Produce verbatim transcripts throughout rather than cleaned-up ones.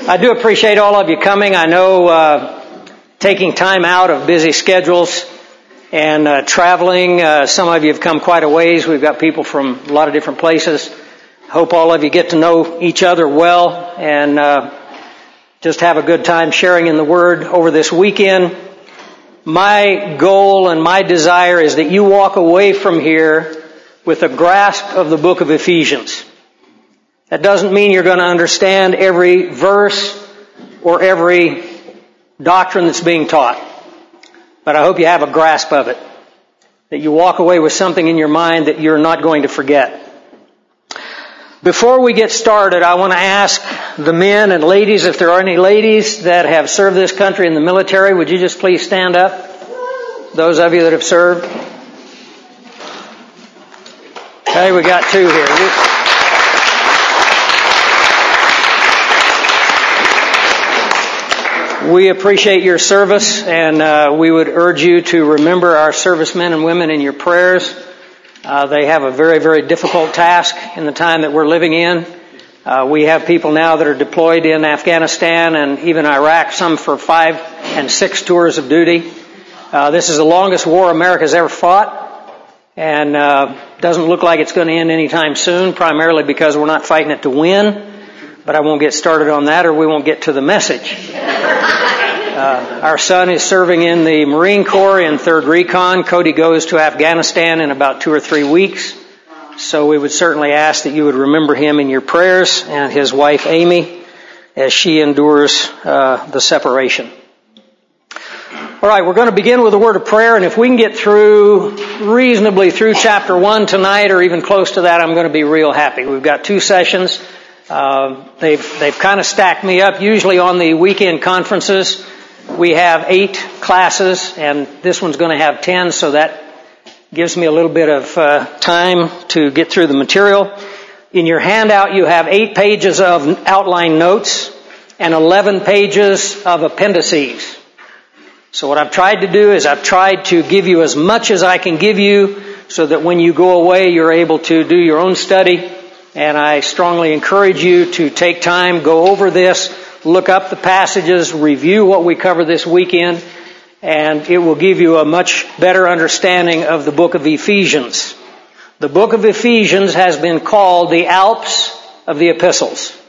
I do appreciate all of you coming. I know uh, taking time out of busy schedules and uh, traveling. Uh, some of you have come quite a ways. We've got people from a lot of different places. Hope all of you get to know each other well and uh, just have a good time sharing in the Word over this weekend. My goal and my desire is that you walk away from here with a grasp of the book of Ephesians. That doesn't mean you're going to understand every verse or every doctrine that's being taught. But I hope you have a grasp of it. That you walk away with something in your mind that you're not going to forget. Before we get started, I want to ask the men and ladies, if there are any ladies that have served this country in the military, would you just please stand up? Those of you that have served. Okay, we got two here. We appreciate your service, and uh, we would urge you to remember our servicemen and women in your prayers. Uh, they have a very, very difficult task in the time that we're living in. Uh, we have people now that are deployed in Afghanistan and even Iraq, some for five and six tours of duty. Uh, this is the longest war America's ever fought, and uh, doesn't look like it's going to end anytime soon, primarily because we're not fighting it to win. But I won't get started on that or we won't get to the message. Uh, our son is serving in the Marine Corps in third Recon. Cody goes to Afghanistan in about two or three weeks. So we would certainly ask that you would remember him in your prayers and his wife Amy as she endures uh, the separation. All right, we're going to begin with a word of prayer, and if we can get through, reasonably through chapter one tonight or even close to that, I'm going to be real happy. We've got two sessions. Uh, they've, they've kind of stacked me up. Usually on the weekend conferences, we have eight classes, and this one's going to have ten, so that gives me a little bit of uh, time to get through the material. In your handout, you have eight pages of outline notes and eleven pages of appendices. So what I've tried to do is I've tried to give you as much as I can give you so that when you go away, you're able to do your own study. And I strongly encourage you to take time, go over this, look up the passages, review what we cover this weekend, and it will give you a much better understanding of the book of Ephesians. The book of Ephesians has been called the Alps of the Epistles.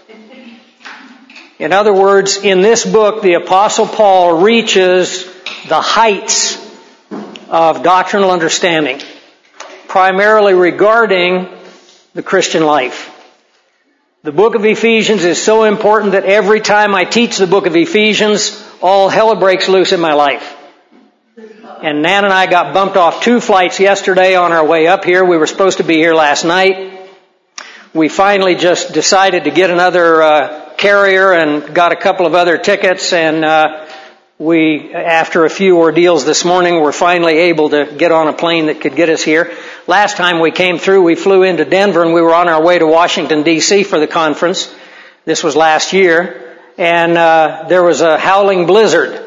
In other words, in this book, the Apostle Paul reaches the heights of doctrinal understanding, primarily regarding the Christian life. The book of Ephesians is so important that every time I teach the book of Ephesians, all hell breaks loose in my life. And Nan and I got bumped off two flights yesterday on our way up here. We were supposed to be here last night. We finally just decided to get another uh, carrier and got a couple of other tickets, and uh, we, after a few ordeals this morning, were finally able to get on a plane that could get us here. Last time we came through, we flew into Denver and we were on our way to Washington, D C for the conference. This was last year. And uh, there was a howling blizzard.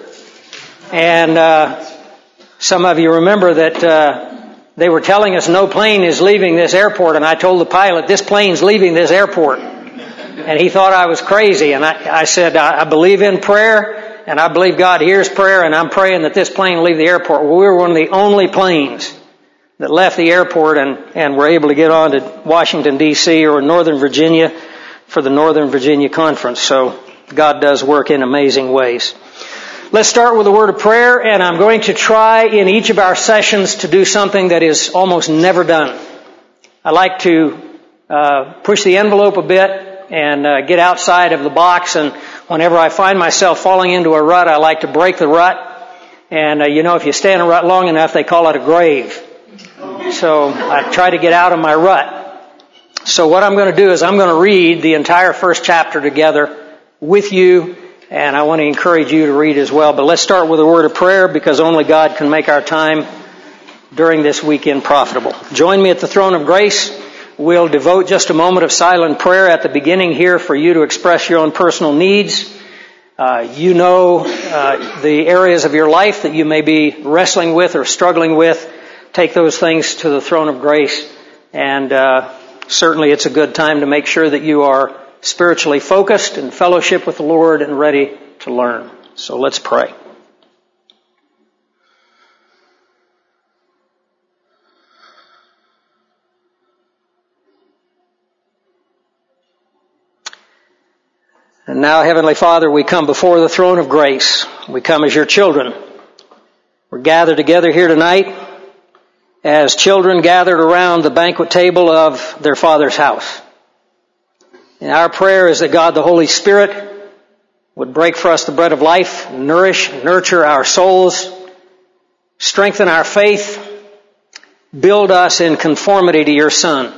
And uh, some of you remember that uh, they were telling us no plane is leaving this airport. And I told the pilot, this plane's leaving this airport. And he thought I was crazy. And I, I said, I, I believe in prayer. And I believe God hears prayer, and I'm praying that this plane will leave the airport. Well, we were one of the only planes that left the airport and, and were able to get on to Washington, D C or Northern Virginia for the Northern Virginia Conference. So God does work in amazing ways. Let's start with a word of prayer, and I'm going to try in each of our sessions to do something that is almost never done. I like to uh, push the envelope a bit and uh, get outside of the box, and whenever I find myself falling into a rut, I like to break the rut. And, uh, you know, if you stay in a rut long enough, they call it a grave. So I try to get out of my rut. So what I'm going to do is I'm going to read the entire first chapter together with you, and I want to encourage you to read as well. But let's start with a word of prayer, because only God can make our time during this weekend profitable. Join me at the throne of grace. We'll devote just a moment of silent prayer at the beginning here for you to express your own personal needs. Uh, you know uh, the areas of your life that you may be wrestling with or struggling with. Take those things to the throne of grace, and uh, certainly it's a good time to make sure that you are spiritually focused in fellowship with the Lord and ready to learn. So let's pray. And now, Heavenly Father, we come before the throne of grace. We come as your children. We're gathered together here tonight as children gathered around the banquet table of their Father's house. And our prayer is that God, the Holy Spirit, would break for us the bread of life, nourish, nurture our souls, strengthen our faith, build us in conformity to your Son,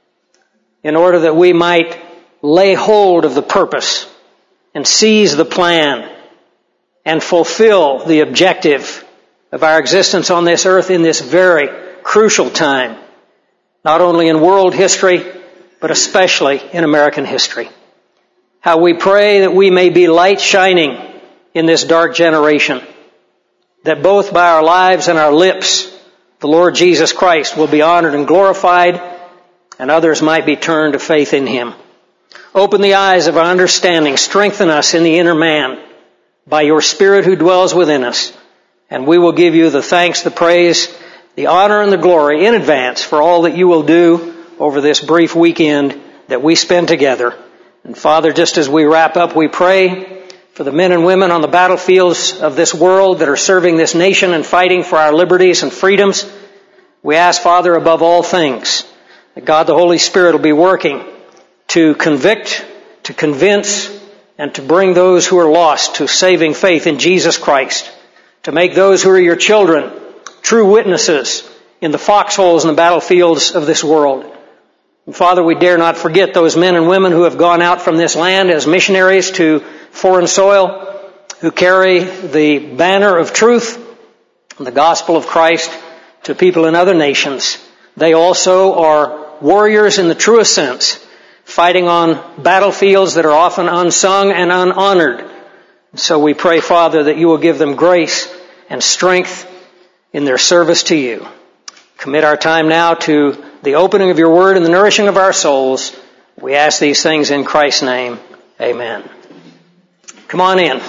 in order that we might lay hold of the purpose and seize the plan and fulfill the objective of our existence on this earth in this very crucial time, not only in world history, but especially in American history. How we pray that we may be light shining in this dark generation, that both by our lives and our lips, the Lord Jesus Christ will be honored and glorified, and others might be turned to faith in Him. Open the eyes of our understanding. Strengthen us in the inner man by your Spirit who dwells within us. And we will give you the thanks, the praise, the honor, and the glory in advance for all that you will do over this brief weekend that we spend together. And Father, just as we wrap up, we pray for the men and women on the battlefields of this world that are serving this nation and fighting for our liberties and freedoms. We ask, Father, above all things, that God the Holy Spirit will be working to convict, to convince, and to bring those who are lost to saving faith in Jesus Christ, to make those who are your children true witnesses in the foxholes and the battlefields of this world. And Father, we dare not forget those men and women who have gone out from this land as missionaries to foreign soil, who carry the banner of truth and the gospel of Christ to people in other nations. They also are warriors in the truest sense, fighting on battlefields that are often unsung and unhonored. So we pray, Father, that you will give them grace and strength in their service to you. Commit our time now to the opening of your word and the nourishing of our souls. We ask these things in Christ's name. Amen. Come on in.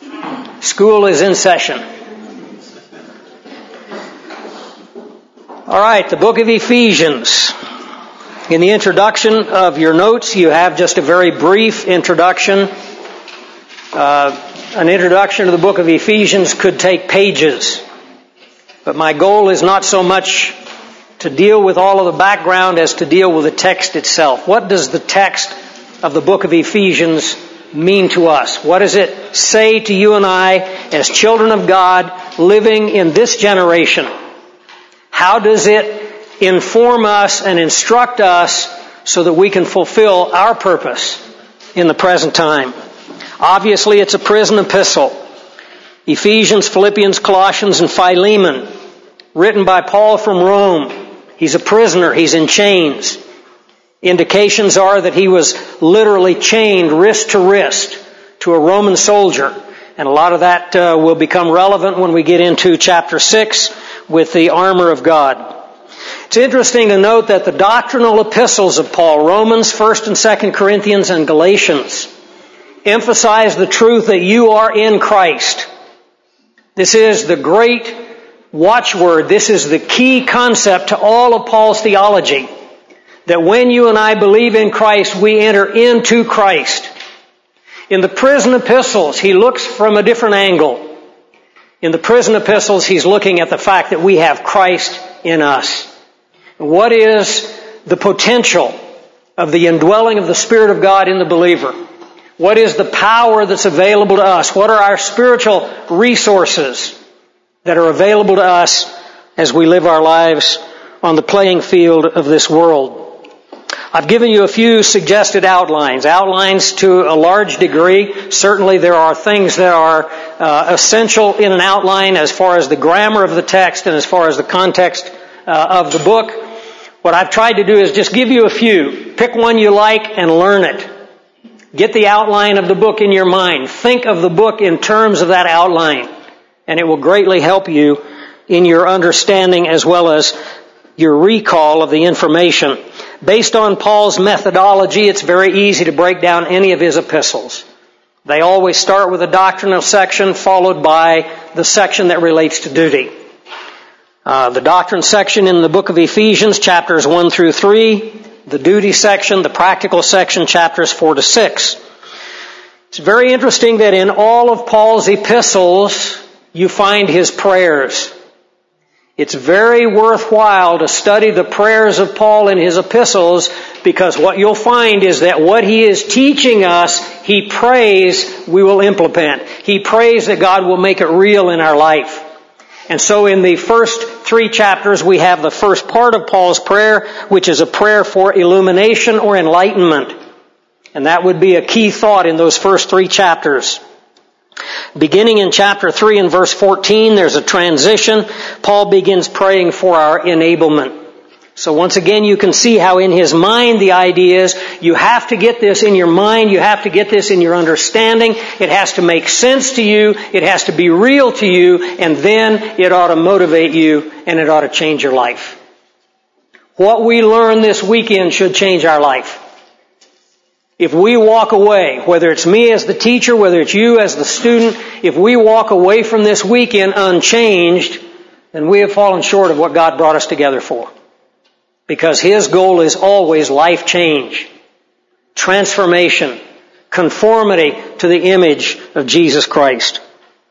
School is in session. All right, the book of Ephesians. In the introduction of your notes, you have just a very brief introduction. Uh, an introduction to the book of Ephesians could take pages. But my goal is not so much to deal with all of the background as to deal with the text itself. What does the text of the book of Ephesians mean to us? What does it say to you and I as children of God living in this generation? How does it inform us and instruct us so that we can fulfill our purpose in the present time? Obviously, it's a prison epistle. Ephesians, Philippians, Colossians, and Philemon, written by Paul from Rome. He's a prisoner. He's in chains. Indications are that he was literally chained wrist to wrist to a Roman soldier. And a lot of that uh, will become relevant when we get into chapter six with the armor of God. It's interesting to note that the doctrinal epistles of Paul, Romans, First and Second Corinthians, and Galatians, emphasize the truth that you are in Christ. This is the great watchword. This is the key concept to all of Paul's theology. That when you and I believe in Christ, we enter into Christ. In the prison epistles, he looks from a different angle. In the prison epistles, he's looking at the fact that we have Christ in us. What is the potential of the indwelling of the Spirit of God in the believer? What is the power that's available to us? What are our spiritual resources that are available to us as we live our lives on the playing field of this world? I've given you a few suggested outlines. Outlines to a large degree. Certainly there are things that are uh, essential in an outline as far as the grammar of the text and as far as the context uh, of the book. What I've tried to do is just give you a few. Pick one you like and learn it. Get the outline of the book in your mind. Think of the book in terms of that outline. And it will greatly help you in your understanding as well as your recall of the information. Based on Paul's methodology, it's very easy to break down any of his epistles. They always start with a doctrinal section followed by the section that relates to duty. Uh, the doctrine section in the book of Ephesians, chapters one through three. The duty section, the practical section, chapters four to six. It's very interesting that in all of Paul's epistles, you find his prayers. It's very worthwhile to study the prayers of Paul in his epistles, because what you'll find is that what he is teaching us, he prays we will implement. He prays that God will make it real in our life. And so in the first three chapters, we have the first part of Paul's prayer, which is a prayer for illumination or enlightenment. And that would be a key thought in those first three chapters. Beginning in chapter three and verse fourteen, there's a transition. Paul begins praying for our enablement. So once again, you can see how in his mind the idea is you have to get this in your mind, you have to get this in your understanding, it has to make sense to you, it has to be real to you, and then it ought to motivate you and it ought to change your life. What we learn this weekend should change our life. If we walk away, whether it's me as the teacher, whether it's you as the student, if we walk away from this weekend unchanged, then we have fallen short of what God brought us together for. Because His goal is always life change, transformation, conformity to the image of Jesus Christ.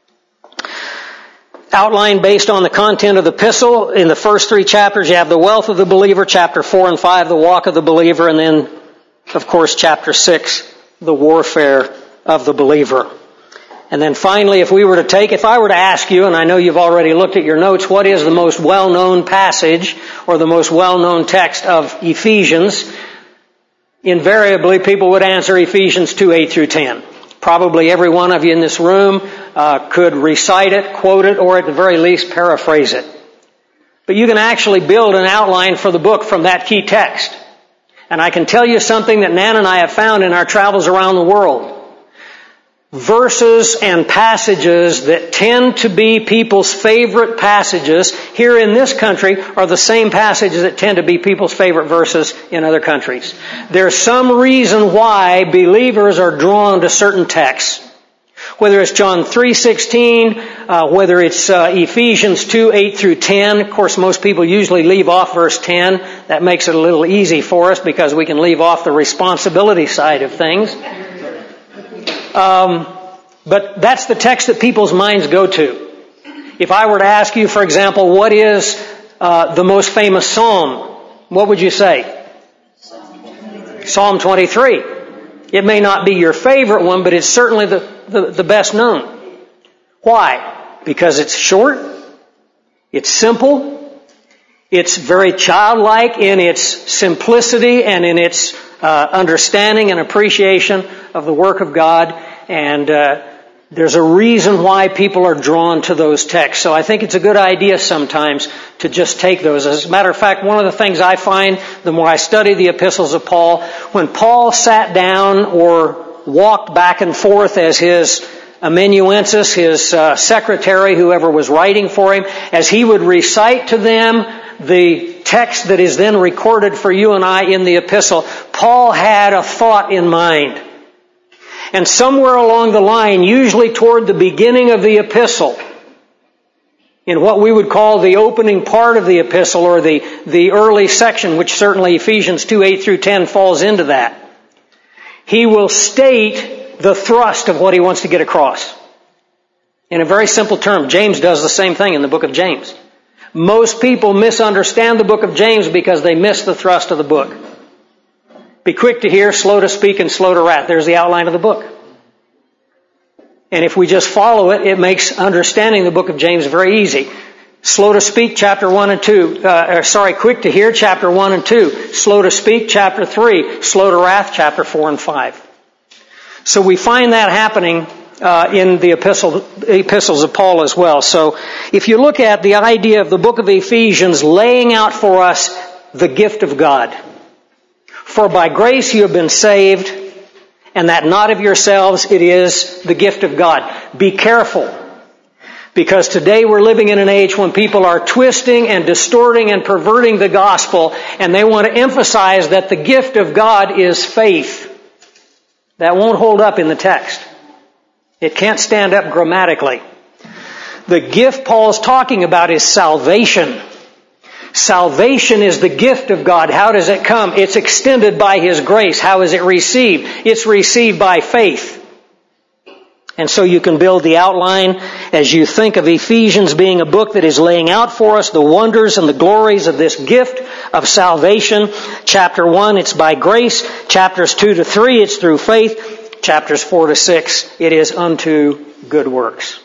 Outline based on the content of the epistle. In the first three chapters, you have the wealth of the believer, chapter four and five, the walk of the believer, and then, of course, chapter six, the warfare of the believer. And then finally, if we were to take, if I were to ask you, and I know you've already looked at your notes, what is the most well-known passage or the most well-known text of Ephesians? Invariably, people would answer Ephesians two, eight through ten. Probably every one of you in this room uh, could recite it, quote it, or at the very least paraphrase it. But you can actually build an outline for the book from that key text. And I can tell you something that Nan and I have found in our travels around the world. Verses and passages that tend to be people's favorite passages here in this country are the same passages that tend to be people's favorite verses in other countries. There's some reason why believers are drawn to certain texts. Whether it's John three sixteen, uh, whether it's uh, Ephesians two, eight through ten. Of course, most people usually leave off verse ten. That makes it a little easy for us because we can leave off the responsibility side of things. Um, but that's the text that people's minds go to. If I were to ask you, for example, what is uh, the most famous psalm, what would you say? Psalm twenty-three. It may not be your favorite one, but it's certainly the, the, the best known. Why? Because it's short, it's simple, it's very childlike in its simplicity and in its uh, understanding and appreciation of the work of God, and uh, there's a reason why people are drawn to those texts. So I think it's a good idea sometimes to just take those. As a matter of fact, one of the things I find the more I study the epistles of Paul, when Paul sat down or walked back and forth as his amanuensis, his uh, secretary, whoever was writing for him, as he would recite to them the text that is then recorded for you and I in the epistle, Paul had a thought in mind. And somewhere along the line, usually toward the beginning of the epistle, in what we would call the opening part of the epistle or the, the early section, which certainly Ephesians two, eight through ten falls into that, he will state the thrust of what he wants to get across. In a very simple term, James does the same thing in the book of James. Most people misunderstand the book of James because they miss the thrust of the book. Be quick to hear, slow to speak, and slow to wrath. There's the outline of the book. And if we just follow it, it makes understanding the book of James very easy. Slow to speak, chapter one and two. Uh, or sorry, quick to hear, chapter one and two. Slow to speak, chapter three. Slow to wrath, chapter four and five. So we find that happening Uh, in the epistle, epistles of Paul as well. So if you look at the idea of the book of Ephesians laying out for us the gift of God. For by grace you have been saved, and that not of yourselves, it is the gift of God. Be careful. Because today we're living in an age when people are twisting and distorting and perverting the gospel, and they want to emphasize that the gift of God is faith. That won't hold up in the text. It can't stand up grammatically. The gift Paul's talking about is salvation. Salvation is the gift of God. How does it come? It's extended by His grace. How is it received? It's received by faith. And so you can build the outline as you think of Ephesians being a book that is laying out for us the wonders and the glories of this gift of salvation. Chapter one, it's by grace. Chapters two to three, it's through faith. Chapters four to six, it is unto good works.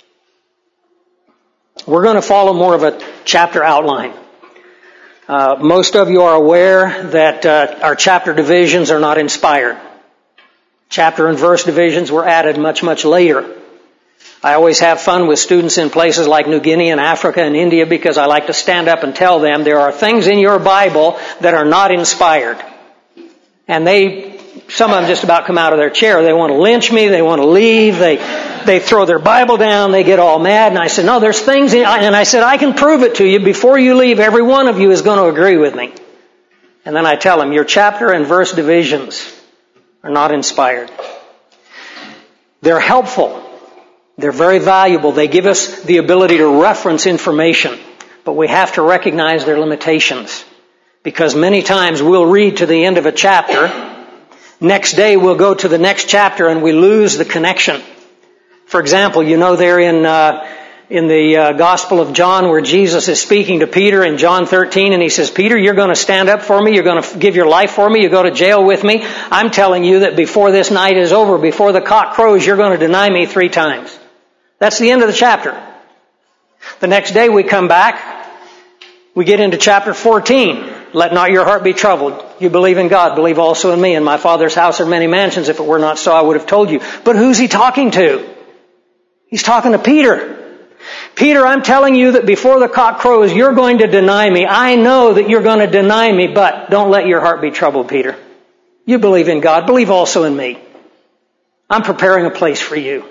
We're going to follow more of a chapter outline. Uh, most of you are aware that uh, our chapter divisions are not inspired. Chapter and verse divisions were added much, much later. I always have fun with students in places like New Guinea and Africa and India because I like to stand up and tell them there are things in your Bible that are not inspired. And they, some of them just about come out of their chair. They want to lynch me. They want to leave. They, they throw their Bible down. They get all mad. And I said, no, there's things in, and I said, I can prove it to you. Before you leave, every one of you is going to agree with me. And then I tell them, your chapter and verse divisions are not inspired. They're helpful. They're very valuable. They give us the ability to reference information. But we have to recognize their limitations. Because many times we'll read to the end of a chapter. Next day we'll go to the next chapter and we lose the connection. For example, you know there in uh, in the uh, Gospel of John where Jesus is speaking to Peter in John thirteen, and He says, Peter, you're going to stand up for me. You're going to give your life for me. You go to jail with me. I'm telling you that before this night is over, before the cock crows, you're going to deny me three times. That's the end of the chapter. The next day we come back. We get into chapter fourteen. Let not your heart be troubled. You believe in God, believe also in me. In my Father's house are many mansions. If it were not so, I would have told you. But who's He talking to? He's talking to Peter. Peter, I'm telling you that before the cock crows, you're going to deny me. I know that you're going to deny me, but don't let your heart be troubled, Peter. You believe in God, believe also in me. I'm preparing a place for you.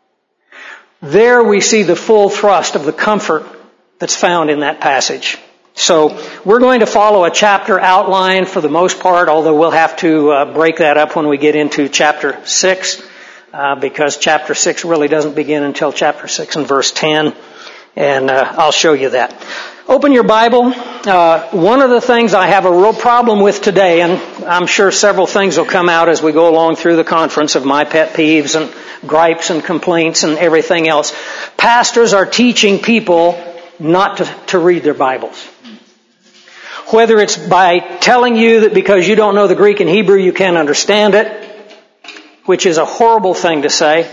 There we see the full thrust of the comfort that's found in that passage. So we're going to follow a chapter outline for the most part, although we'll have to uh, break that up when we get into chapter six, uh, because chapter six really doesn't begin until chapter six and verse ten, and uh, I'll show you that. Open your Bible. Uh, one of the things I have a real problem with today, and I'm sure several things will come out as we go along through the conference of my pet peeves and gripes and complaints and everything else. Pastors are teaching people not to, to read their Bibles. Whether it's by telling you that because you don't know the Greek and Hebrew you can't understand it, which is a horrible thing to say,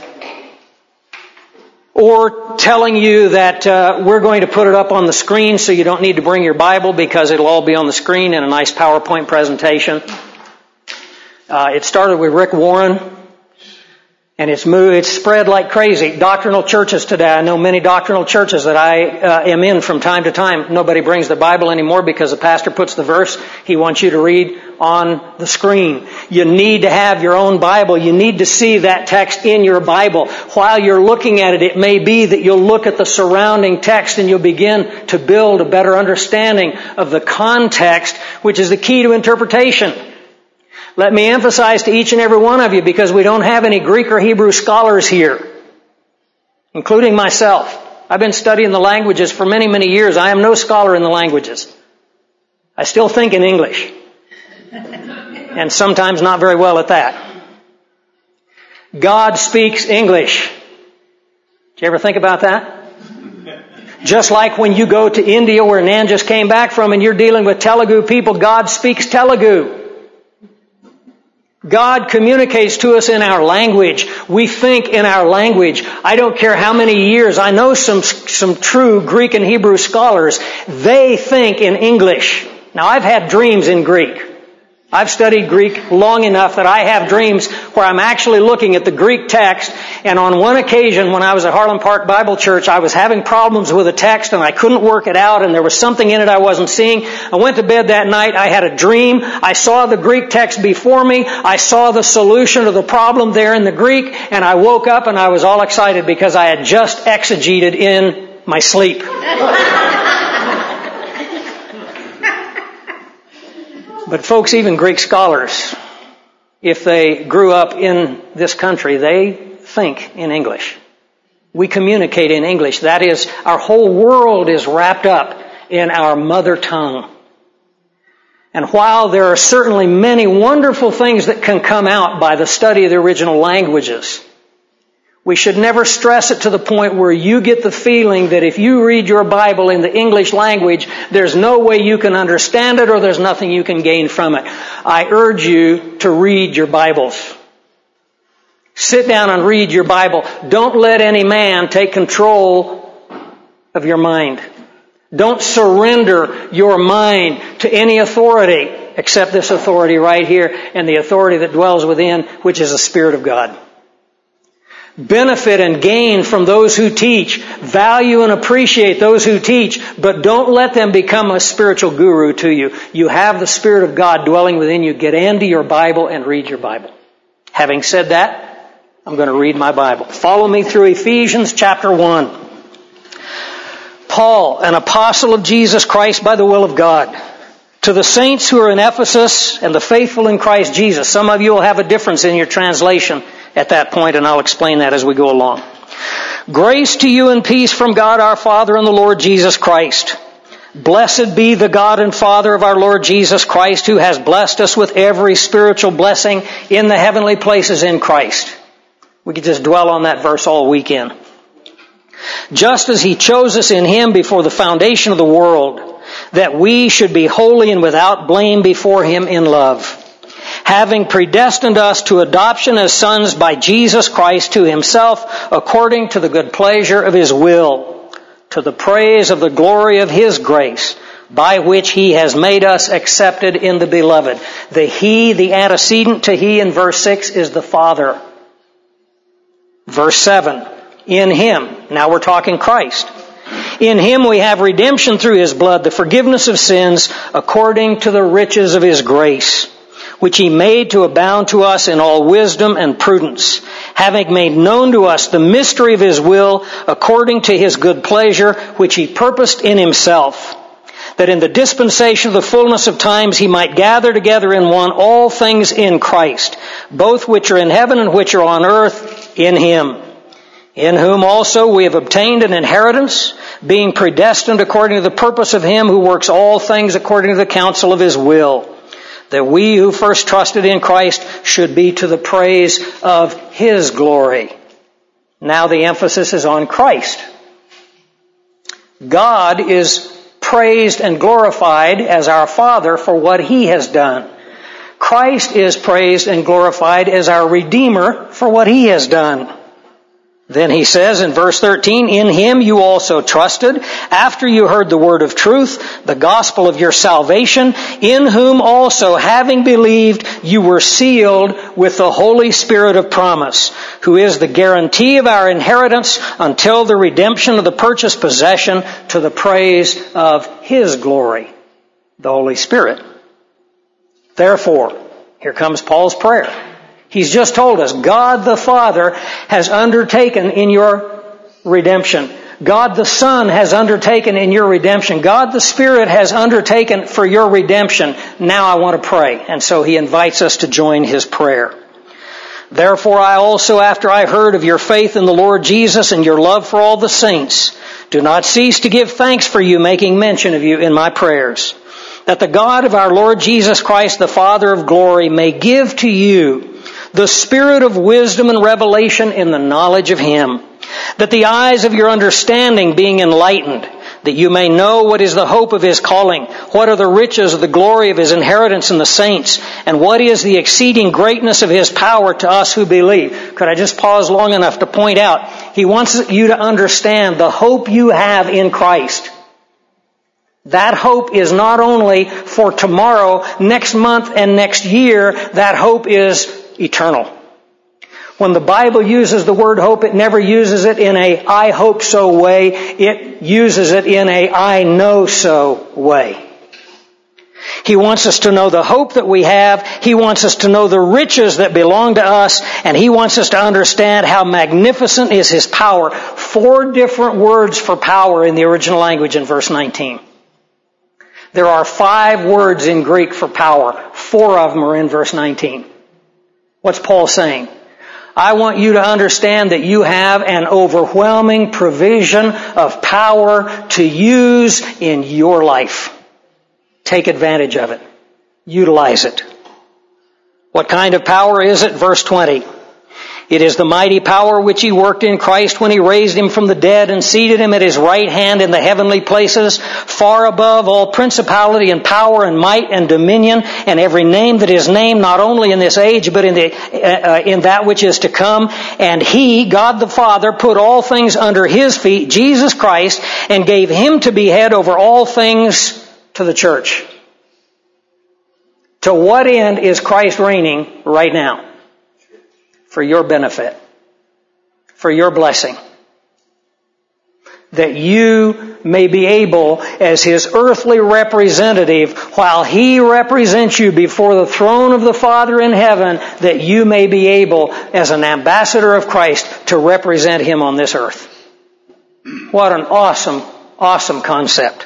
or telling you that uh, we're going to put it up on the screen so you don't need to bring your Bible because it'll all be on the screen in a nice PowerPoint presentation. Uh, it started with Rick Warren. And it's moved, it's spread like crazy. Doctrinal churches today, I know many doctrinal churches that I uh, am in from time to time. Nobody brings the Bible anymore because the pastor puts the verse he wants you to read on the screen. You need to have your own Bible. You need to see that text in your Bible. While you're looking at it, it may be that you'll look at the surrounding text and you'll begin to build a better understanding of the context, which is the key to interpretation. Let me emphasize to each and every one of you, because we don't have any Greek or Hebrew scholars here, including myself. I've been studying the languages for many, many years. I am no scholar in the languages. I still think in English. And sometimes not very well at that. God speaks English. Did you ever think about that? Just like when you go to India, where Nan just came back from, and you're dealing with Telugu people, God speaks Telugu. God communicates to us in our language. We think in our language. I don't care how many years. I know some some true Greek and Hebrew scholars. They think in English. Now, I've had dreams in Greek. I've studied Greek long enough that I have dreams where I'm actually looking at the Greek text And on one occasion when I was at Harlem Park Bible Church, I was having problems with a text and I couldn't work it out and there was something in it I wasn't seeing. I went to bed that night. I had a dream. I saw the Greek text before me. I saw the solution to the problem there in the Greek, and I woke up and I was all excited because I had just exegeted in my sleep. But folks, even Greek scholars, if they grew up in this country, they think in English. We communicate in English. That is, our whole world is wrapped up in our mother tongue. And while there are certainly many wonderful things that can come out by the study of the original languages, we should never stress it to the point where you get the feeling that if you read your Bible in the English language, there's no way you can understand it or there's nothing you can gain from it. I urge you to read your Bibles. Sit down and read your Bible. Don't let any man take control of your mind. Don't surrender your mind to any authority except this authority right here and the authority that dwells within, which is the Spirit of God. Benefit and gain from those who teach. Value and appreciate those who teach, but don't let them become a spiritual guru to you. You have the Spirit of God dwelling within you. Get into your Bible and read your Bible. Having said that, I'm going to read my Bible. Follow me through Ephesians chapter one. Paul, an apostle of Jesus Christ by the will of God, to the saints who are in Ephesus and the faithful in Christ Jesus. Some of you will have a difference in your translation at that point, and I'll explain that as we go along. Grace to you and peace from God our Father and the Lord Jesus Christ. Blessed be the God and Father of our Lord Jesus Christ, who has blessed us with every spiritual blessing in the heavenly places in Christ. We could just dwell on that verse all weekend. Just as He chose us in Him before the foundation of the world, that we should be holy and without blame before Him in love, having predestined us to adoption as sons by Jesus Christ to Himself, according to the good pleasure of His will, to the praise of the glory of His grace, by which He has made us accepted in the Beloved. The He, the antecedent to He in verse six, is the Father. Verse seven, in Him. Now we're talking Christ. In Him we have redemption through His blood, the forgiveness of sins, according to the riches of His grace, which He made to abound to us in all wisdom and prudence, having made known to us the mystery of His will, according to His good pleasure, which He purposed in Himself, that in the dispensation of the fullness of times He might gather together in one all things in Christ, both which are in heaven and which are on earth, in Him, in whom also we have obtained an inheritance, being predestined according to the purpose of Him who works all things according to the counsel of His will, that we who first trusted in Christ should be to the praise of His glory. Now the emphasis is on Christ. God is praised and glorified as our Father for what He has done. Christ is praised and glorified as our Redeemer for what He has done. Then he says in verse thirteen, in Him you also trusted, after you heard the word of truth, the gospel of your salvation, in whom also, having believed, you were sealed with the Holy Spirit of promise, who is the guarantee of our inheritance until the redemption of the purchased possession, to the praise of His glory, the Holy Spirit. Therefore, here comes Paul's prayer. He's just told us, God the Father has undertaken in your redemption. God the Son has undertaken in your redemption. God the Spirit has undertaken for your redemption. Now I want to pray. And so he invites us to join his prayer. Therefore I also, after I heard of your faith in the Lord Jesus and your love for all the saints, do not cease to give thanks for you, making mention of you in my prayers, that the God of our Lord Jesus Christ, the Father of glory, may give to you the spirit of wisdom and revelation in the knowledge of Him, that the eyes of your understanding being enlightened, that you may know what is the hope of His calling, what are the riches of the glory of His inheritance in the saints, and what is the exceeding greatness of His power to us who believe. Could I just pause long enough to point out, he wants you to understand the hope you have in Christ. That hope is not only for tomorrow, next month, and next year. That hope is eternal. When the Bible uses the word hope, it never uses it in a I hope so way. It uses it in a I know so way. He wants us to know the hope that we have. He wants us to know the riches that belong to us. And He wants us to understand how magnificent is His power. Four different words for power in the original language in verse nineteen. There are five words in Greek for power. Four of them are in verse nineteen. What's Paul saying? I want you to understand that you have an overwhelming provision of power to use in your life. Take advantage of it. Utilize it. What kind of power is it? Verse twenty. It is the mighty power which He worked in Christ when He raised Him from the dead and seated Him at His right hand in the heavenly places, far above all principality and power and might and dominion and every name that is named, not only in this age, but in the uh, in that which is to come. And He, God the Father, put all things under His feet, Jesus Christ, and gave Him to be head over all things to the church. To what end is Christ reigning right now? For your benefit. For your blessing. That you may be able, as His earthly representative, while He represents you before the throne of the Father in heaven, that you may be able, as an ambassador of Christ, to represent Him on this earth. What an awesome, awesome concept.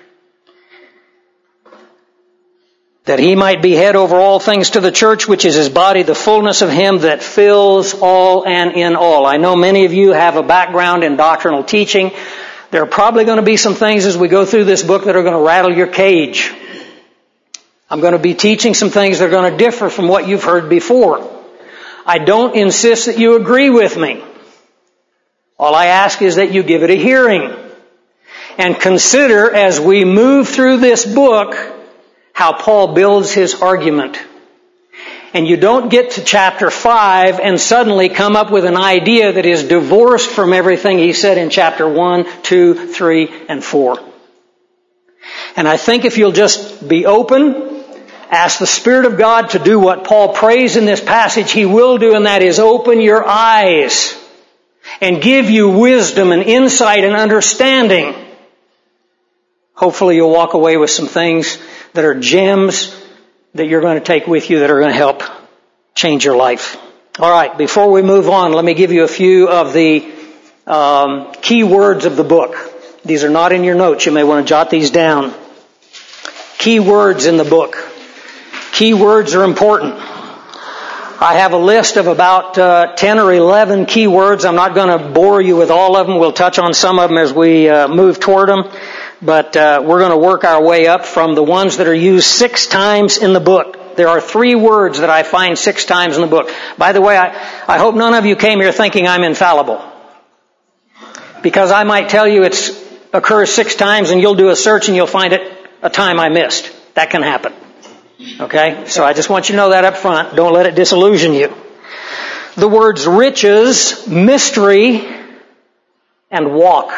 That He might be head over all things to the church, which is His body, the fullness of Him that fills all and in all. I know many of you have a background in doctrinal teaching. There are probably going to be some things as we go through this book that are going to rattle your cage. I'm going to be teaching some things that are going to differ from what you've heard before. I don't insist that you agree with me. All I ask is that you give it a hearing. And consider, as we move through this book, how Paul builds his argument. And you don't get to chapter five and suddenly come up with an idea that is divorced from everything he said in chapter one, two, three, and four. And I think if you'll just be open, ask the Spirit of God to do what Paul prays in this passage He will do, and that is open your eyes and give you wisdom and insight and understanding. Hopefully you'll walk away with some things that are gems that you're going to take with you that are going to help change your life. All right, before we move on, let me give you a few of the um, key words of the book. These are not in your notes. You may want to jot these down. Key words in the book. Key words are important. I have a list of about uh, ten or eleven key words. I'm not going to bore you with all of them. We'll touch on some of them as we uh, move toward them. But uh, we're going to work our way up from the ones that are used six times in the book. There are three words that I find six times in the book. By the way, I, I hope none of you came here thinking I'm infallible. Because I might tell you it occurs six times and you'll do a search and you'll find it a time I missed. That can happen. Okay? So I just want you to know that up front. Don't let it disillusion you. The words riches, mystery, and walk.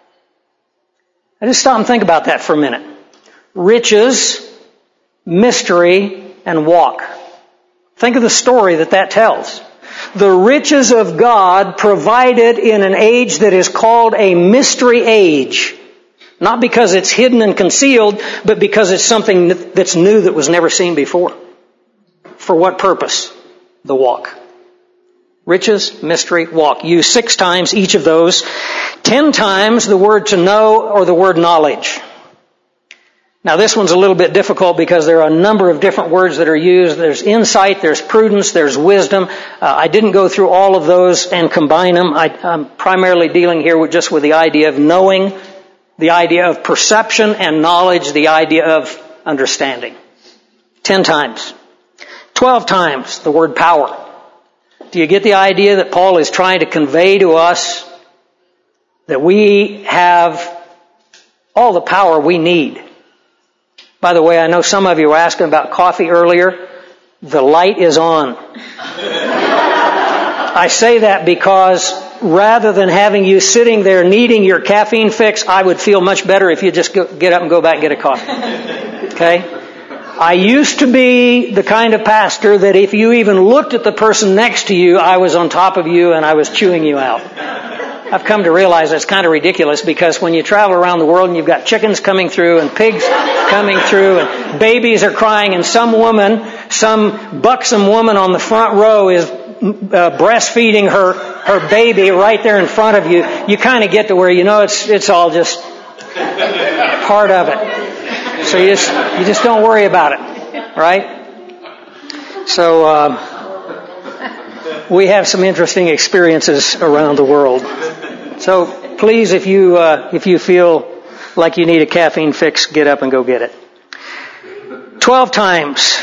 I just stop and think about that for a minute. Riches, mystery, and walk. Think of the story that that tells. The riches of God provided in an age that is called a mystery age. Not because it's hidden and concealed, but because it's something that's new that was never seen before. For what purpose? The walk. Riches, mystery, walk. Use six times each of those. Ten times the word to know or the word knowledge. Now this one's a little bit difficult because there are a number of different words that are used. There's insight, there's prudence, there's wisdom. Uh, I didn't go through all of those and combine them. I, I'm primarily dealing here with just with the idea of knowing, the idea of perception, and knowledge, the idea of understanding. Ten times. Twelve times the word power. Do you get the idea that Paul is trying to convey to us that we have all the power we need? By the way, I know some of you were asking about coffee earlier. The light is on. I say that because rather than having you sitting there needing your caffeine fix, I would feel much better if you just go, get up and go back and get a coffee. Okay? I used to be the kind of pastor that if you even looked at the person next to you, I was on top of you and I was chewing you out. I've come to realize that's kind of ridiculous, because when you travel around the world and you've got chickens coming through and pigs coming through and babies are crying and some woman, some buxom woman on the front row is uh, breastfeeding her, her baby right there in front of you, you kind of get to where you know it's, it's all just part of it. So you just, you just don't worry about it, right? So, uh, we have some interesting experiences around the world. So please, if you uh, if you feel like you need a caffeine fix, get up and go get it. Twelve times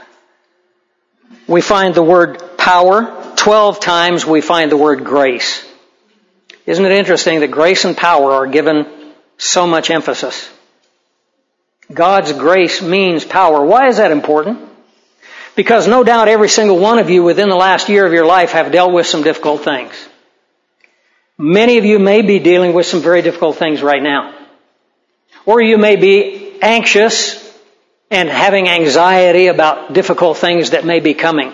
we find the word power. Twelve times we find the word grace. Isn't it interesting that grace and power are given so much emphasis? God's grace means power. Why is that important? Because no doubt every single one of you within the last year of your life have dealt with some difficult things. Many of you may be dealing with some very difficult things right now. Or you may be anxious and having anxiety about difficult things that may be coming.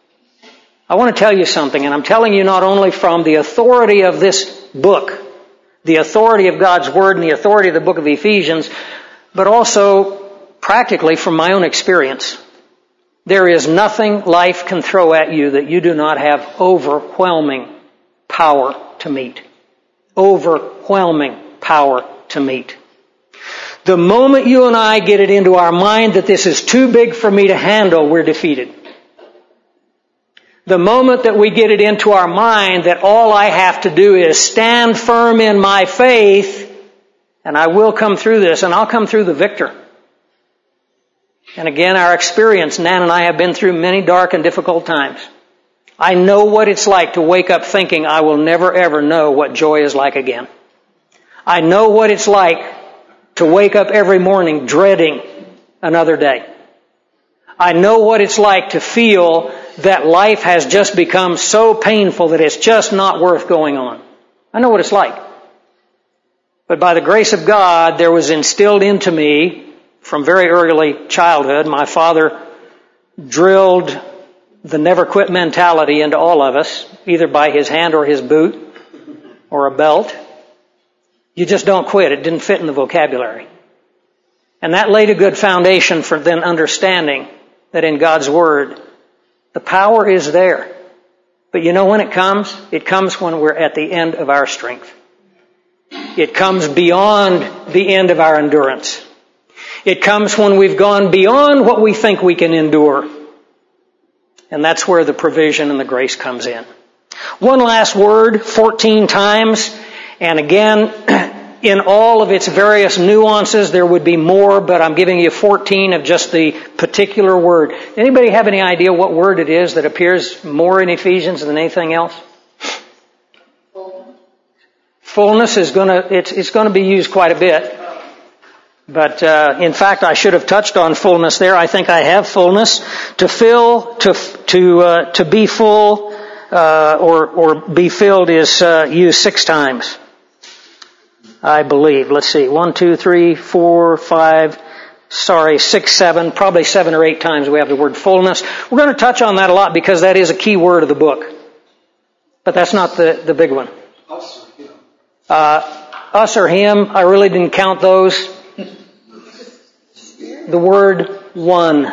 I want to tell you something, and I'm telling you not only from the authority of this book, the authority of God's Word and the authority of the book of Ephesians, but also practically from my own experience. There is nothing life can throw at you that you do not have overwhelming power to meet. Overwhelming power to meet. The moment you and I get it into our mind that this is too big for me to handle, we're defeated. The moment that we get it into our mind that all I have to do is stand firm in my faith, and I will come through this, and I'll come through the victor. And again, our experience, Nan and I have been through many dark and difficult times. I know what it's like to wake up thinking I will never ever know what joy is like again. I know what it's like to wake up every morning dreading another day. I know what it's like to feel that life has just become so painful that it's just not worth going on. I know what it's like. But by the grace of God, there was instilled into me from very early childhood, my father drilled the never quit mentality into all of us, either by his hand or his boot or a belt. You just don't quit. It didn't fit in the vocabulary. And that laid a good foundation for then understanding that in God's Word, the power is there. But you know when it comes? It comes when we're at the end of our strength. It comes beyond the end of our endurance. It comes when we've gone beyond what we think we can endure. And that's where the provision and the grace comes in. One last word, fourteen times. And again, in all of its various nuances, there would be more, but I'm giving you fourteen of just the particular word. Anybody have any idea what word it is that appears more in Ephesians than anything else? Fullness. Fullness is going to, it's, it's going to be used quite a bit. But uh, in fact, I should have touched on fullness there. I think I have fullness. To fill, to to uh, to be full, uh, or or be filled is uh, used six times, I believe. Let's see, one, two, three, four, five. Sorry, six, seven, probably seven or eight times we have the word fullness. We're going to touch on that a lot because that is a key word of the book. But that's not the the big one. Us or him. Uh, us or him. I really didn't count those. The word one.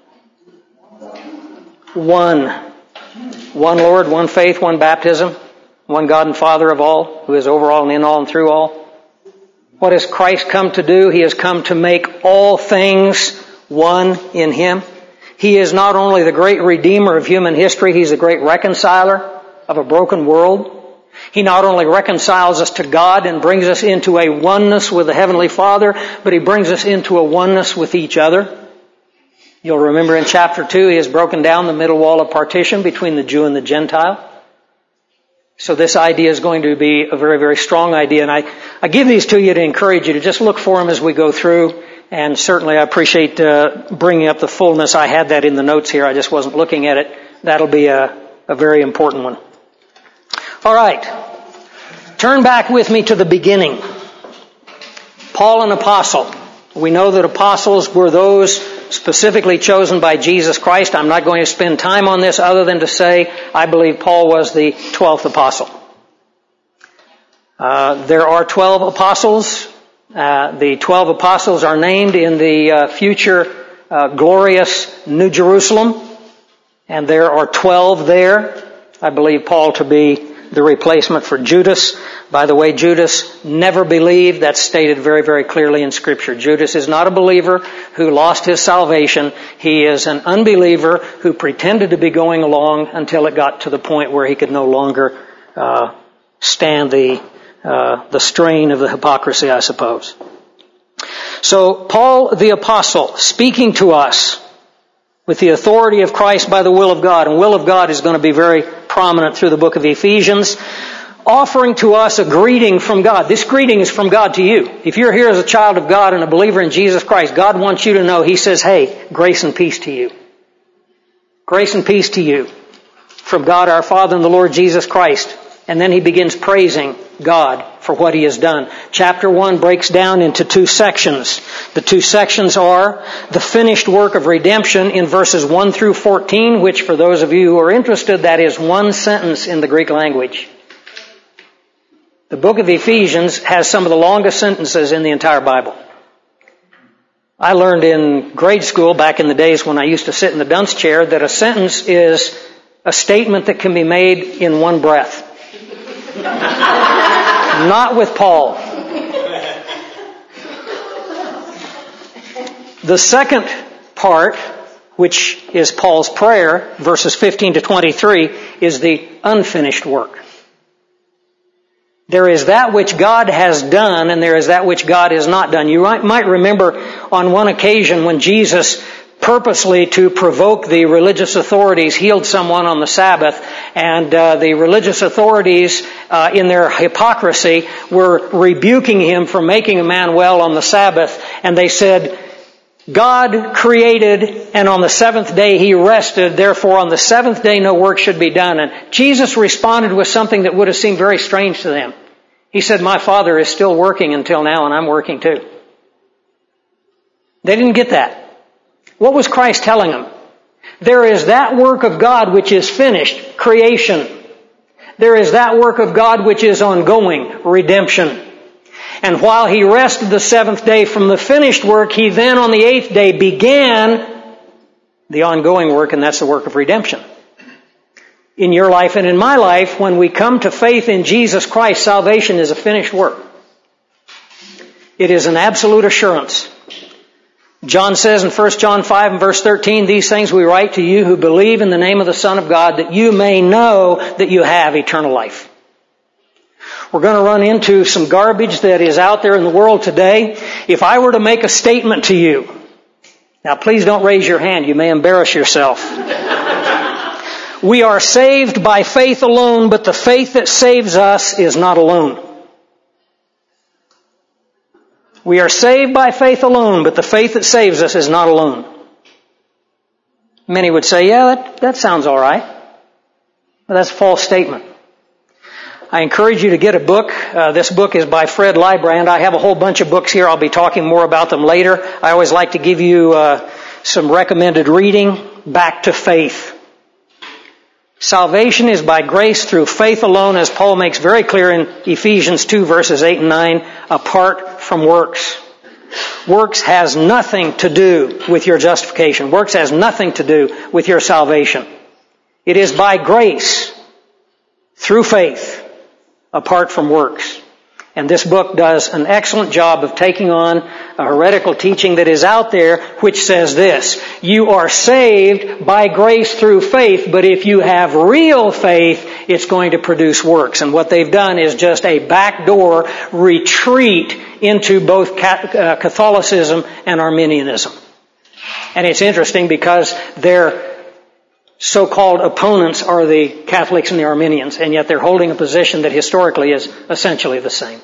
One. One Lord, one faith, one baptism, one God and Father of all, who is over all and in all and through all. What has Christ come to do? He has come to make all things one in Him. He is not only the great Redeemer of human history, He's the great reconciler of a broken world. He not only reconciles us to God and brings us into a oneness with the Heavenly Father, but He brings us into a oneness with each other. You'll remember in chapter two, He has broken down the middle wall of partition between the Jew and the Gentile. So this idea is going to be a very, very strong idea. And I, I give these to you to encourage you to just look for them as we go through. And certainly I appreciate uh, bringing up the fullness. I had that in the notes here. I just wasn't looking at it. That'll be a, a very important one. All right. Turn back with me to the beginning. Paul, an apostle. We know that apostles were those specifically chosen by Jesus Christ. I'm not going to spend time on this other than to say I believe Paul was the twelfth apostle. Uh, there are twelve apostles. Uh, the twelve apostles are named in the uh, future uh, glorious New Jerusalem, and there are twelve there. I believe Paul to be the replacement for Judas. By the way, Judas never believed. That's stated very, very clearly in Scripture. Judas is not a believer who lost his salvation. He is an unbeliever who pretended to be going along until it got to the point where he could no longer uh, stand the uh, the strain of the hypocrisy, I suppose. So Paul the Apostle, speaking to us with the authority of Christ by the will of God, and will of God is going to be very prominent through the book of Ephesians, offering to us a greeting from God. This greeting is from God to you. If you're here as a child of God and a believer in Jesus Christ, God wants you to know, He says, hey, grace and peace to you. Grace and peace to you from God our Father and the Lord Jesus Christ. And then he begins praising God for what He has done. Chapter one breaks down into two sections. The two sections are the finished work of redemption in verses one through fourteen, which for those of you who are interested, that is one sentence in the Greek language. The book of Ephesians has some of the longest sentences in the entire Bible. I learned in grade school back in the days when I used to sit in the dunce chair that a sentence is a statement that can be made in one breath. Not with Paul. The second part, which is Paul's prayer, verses fifteen to twenty-three, is the unfinished work. There is that which God has done, and there is that which God has not done. You might remember on one occasion when Jesus purposely, to provoke the religious authorities, healed someone on the Sabbath, and uh, the religious authorities, uh, in their hypocrisy, were rebuking him for making a man well on the Sabbath, and they said, God created, and on the seventh day He rested, therefore on the seventh day no work should be done. And Jesus responded with something that would have seemed very strange to them. He said, my Father is still working until now, and I'm working too. They didn't get that. What was Christ telling them? There is that work of God which is finished, creation. There is that work of God which is ongoing, redemption. And while He rested the seventh day from the finished work, He then on the eighth day began the ongoing work, and that's the work of redemption. In your life and in my life, when we come to faith in Jesus Christ, salvation is a finished work. It is an absolute assurance. John says in First John five and verse thirteen, these things we write to you who believe in the name of the Son of God, that you may know that you have eternal life. We're going to run into some garbage that is out there in the world today. If I were to make a statement to you, now please don't raise your hand, you may embarrass yourself. We are saved by faith alone, but the faith that saves us is not alone. We are saved by faith alone, but the faith that saves us is not alone. Many would say, yeah, that, that sounds all right. But that's a false statement. I encourage you to get a book. Uh, this book is by Fred Leibrand. I have a whole bunch of books here. I'll be talking more about them later. I always like to give you uh, some recommended reading. Back to Faith. Salvation is by grace through faith alone, as Paul makes very clear in Ephesians two verses eight and nine, apart from works. Works has nothing to do with your justification. Works has nothing to do with your salvation. It is by grace, through faith, apart from works. And this book does an excellent job of taking on a heretical teaching that is out there, which says this: you are saved by grace through faith, but if you have real faith, it's going to produce works. And what they've done is just a backdoor retreat into both Catholicism and Arminianism. And it's interesting because their so-called opponents are the Catholics and the Arminians, and yet they're holding a position that historically is essentially the same.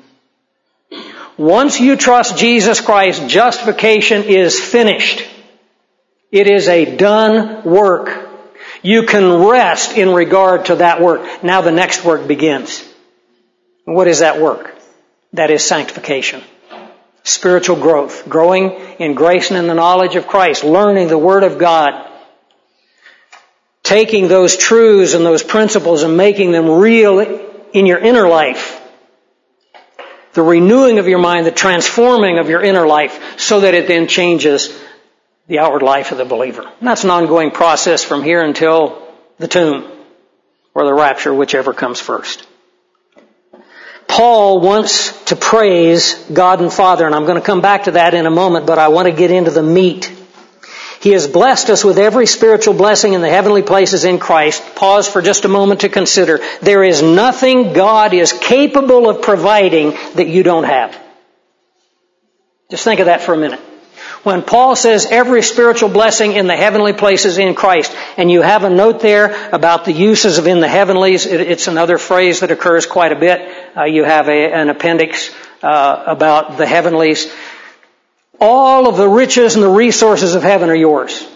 Once you trust Jesus Christ, justification is finished. It is a done work. You can rest in regard to that work. Now the next work begins. What is that work? That is sanctification. Spiritual growth, growing in grace and in the knowledge of Christ, learning the Word of God, taking those truths and those principles and making them real in your inner life. The renewing of your mind, the transforming of your inner life, so that it then changes the outward life of the believer. And that's an ongoing process from here until the tomb or the rapture, whichever comes first. Paul wants to praise God and Father, and I'm going to come back to that in a moment, but I want to get into the meat. He has blessed us with every spiritual blessing in the heavenly places in Christ. Pause for just a moment to consider. There is nothing God is capable of providing that you don't have. Just think of that for a minute. When Paul says every spiritual blessing in the heavenly places in Christ, and you have a note there about the uses of in the heavenlies, it's another phrase that occurs quite a bit. Uh, you have a, an appendix uh, about the heavenlies. All of the riches and the resources of heaven are yours.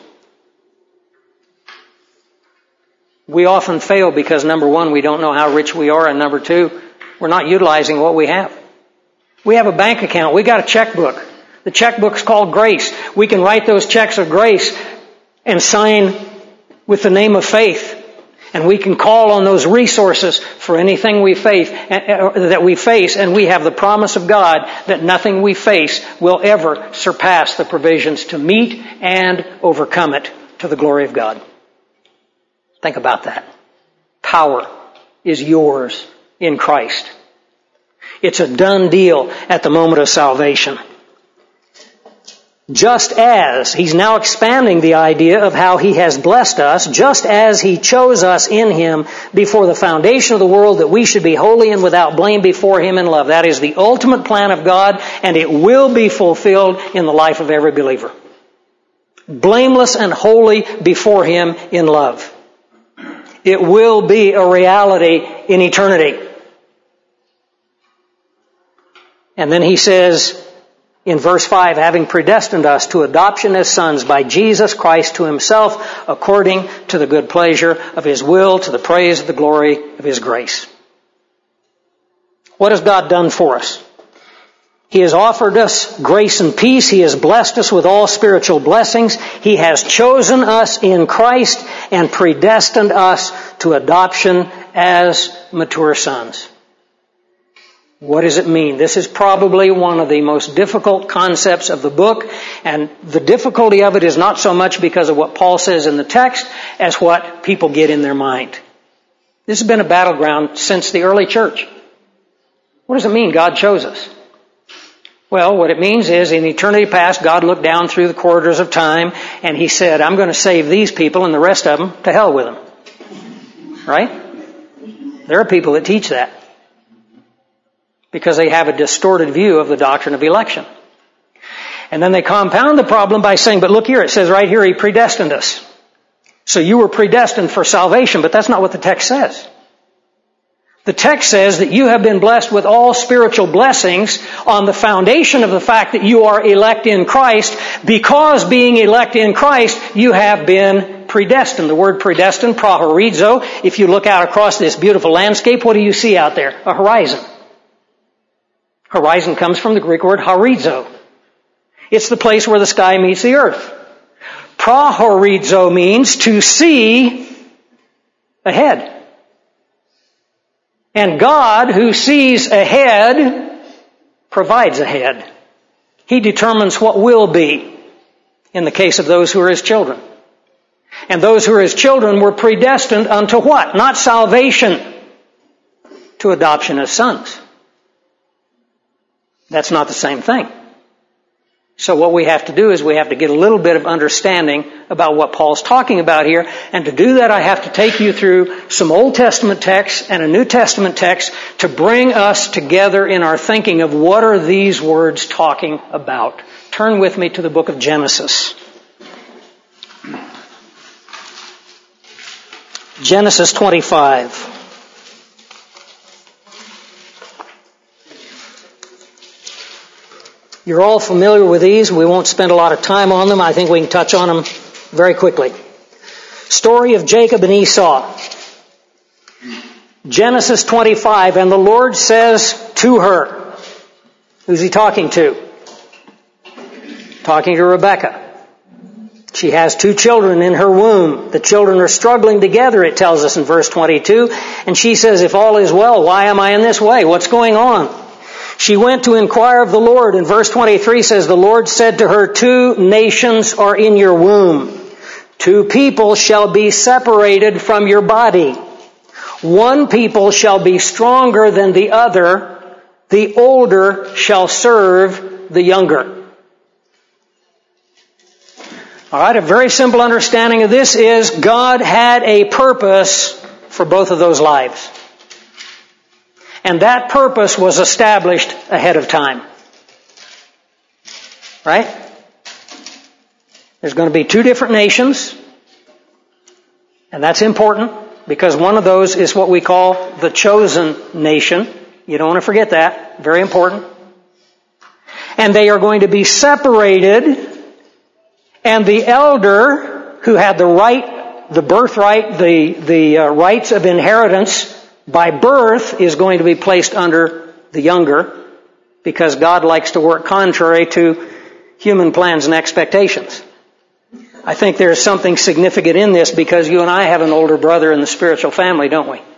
We often fail because, number one, we don't know how rich we are, and number two, we're not utilizing what we have. We have a bank account. We got a checkbook. The checkbook's called grace. We can write those checks of grace and sign with the name of faith. And we can call on those resources for anything we face, that we face, and we have the promise of God that nothing we face will ever surpass the provisions to meet and overcome it to the glory of God. Think about that. Power is yours in Christ. It's a done deal at the moment of salvation. Just as, he's now expanding the idea of how he has blessed us, just as he chose us in him before the foundation of the world that we should be holy and without blame before him in love. That is the ultimate plan of God, and it will be fulfilled in the life of every believer. Blameless and holy before him in love. It will be a reality in eternity. And then he says, in verse five, having predestined us to adoption as sons by Jesus Christ to himself, according to the good pleasure of his will, to the praise of the glory of his grace. What has God done for us? He has offered us grace and peace. He has blessed us with all spiritual blessings. He has chosen us in Christ and predestined us to adoption as mature sons. What does it mean? This is probably one of the most difficult concepts of the book, and the difficulty of it is not so much because of what Paul says in the text as what people get in their mind. This has been a battleground since the early church. What does it mean, God chose us? Well, what it means is, in eternity past, God looked down through the corridors of time, and he said, I'm going to save these people, and the rest of them, to hell with them. Right? There are people that teach that, because they have a distorted view of the doctrine of election. And then they compound the problem by saying, but look here, it says right here, he predestined us. So you were predestined for salvation, but that's not what the text says. The text says that you have been blessed with all spiritual blessings on the foundation of the fact that you are elect in Christ. Because being elect in Christ, you have been predestined. The word predestined, prahorizo, if you look out across this beautiful landscape, what do you see out there? A horizon. Horizon comes from the Greek word horizo. It's the place where the sky meets the earth. Prahorizo means to see ahead. And God, who sees ahead, provides ahead. He determines what will be in the case of those who are his children. And those who are his children were predestined unto what? Not salvation, to adoption as sons. That's not the same thing. So what we have to do is we have to get a little bit of understanding about what Paul's talking about here. And to do that, I have to take you through some Old Testament texts and a New Testament text to bring us together in our thinking of what are these words talking about. Turn with me to the book of Genesis. Genesis twenty-five. You're all familiar with these. We won't spend a lot of time on them. I think we can touch on them very quickly. Story of Jacob and Esau. Genesis twenty-five, and the Lord says to her, who's he talking to? talking to Rebekah. She has two children in her womb. The children are struggling together, it tells us in verse twenty-two. And she says, if all is well, why am I in this way? What's going on? She went to inquire of the Lord. And verse twenty-three says, the Lord said to her, two nations are in your womb. Two people shall be separated from your body. One people shall be stronger than the other. The older shall serve the younger. All right, a very simple understanding of this is God had a purpose for both of those lives. And that purpose was established ahead of time. Right? There's going to be two different nations. And that's important because one of those is what we call the chosen nation. You don't want to forget that. Very important. And they are going to be separated. And the elder who had the right, the birthright, the, the uh, rights of inheritance by birth is going to be placed under the younger because God likes to work contrary to human plans and expectations. I think there's something significant in this because you and I have an older brother in the spiritual family, don't we?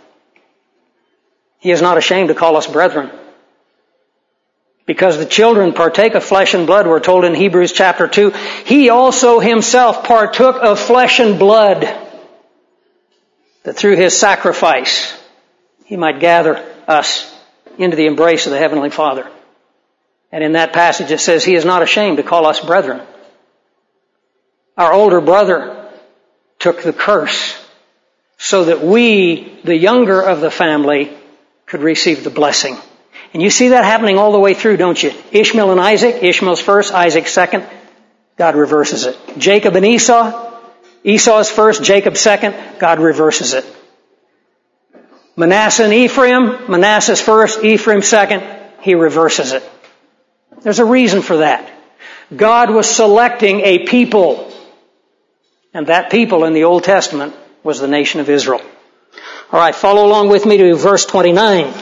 He is not ashamed to call us brethren. Because the children partake of flesh and blood, we're told in Hebrews chapter two, he also himself partook of flesh and blood, that through his sacrifice he might gather us into the embrace of the Heavenly Father. And in that passage it says he is not ashamed to call us brethren. Our older brother took the curse so that we, the younger of the family, could receive the blessing. And you see that happening all the way through, don't you? Ishmael and Isaac, Ishmael's first, Isaac second. God reverses it. Jacob and Esau, Esau's first, Jacob second. God reverses it. Manasseh and Ephraim, Manasseh's first, Ephraim second. He reverses it. There's a reason for that. God was selecting a people. And that people in the Old Testament was the nation of Israel. All right, follow along with me to verse twenty-nine.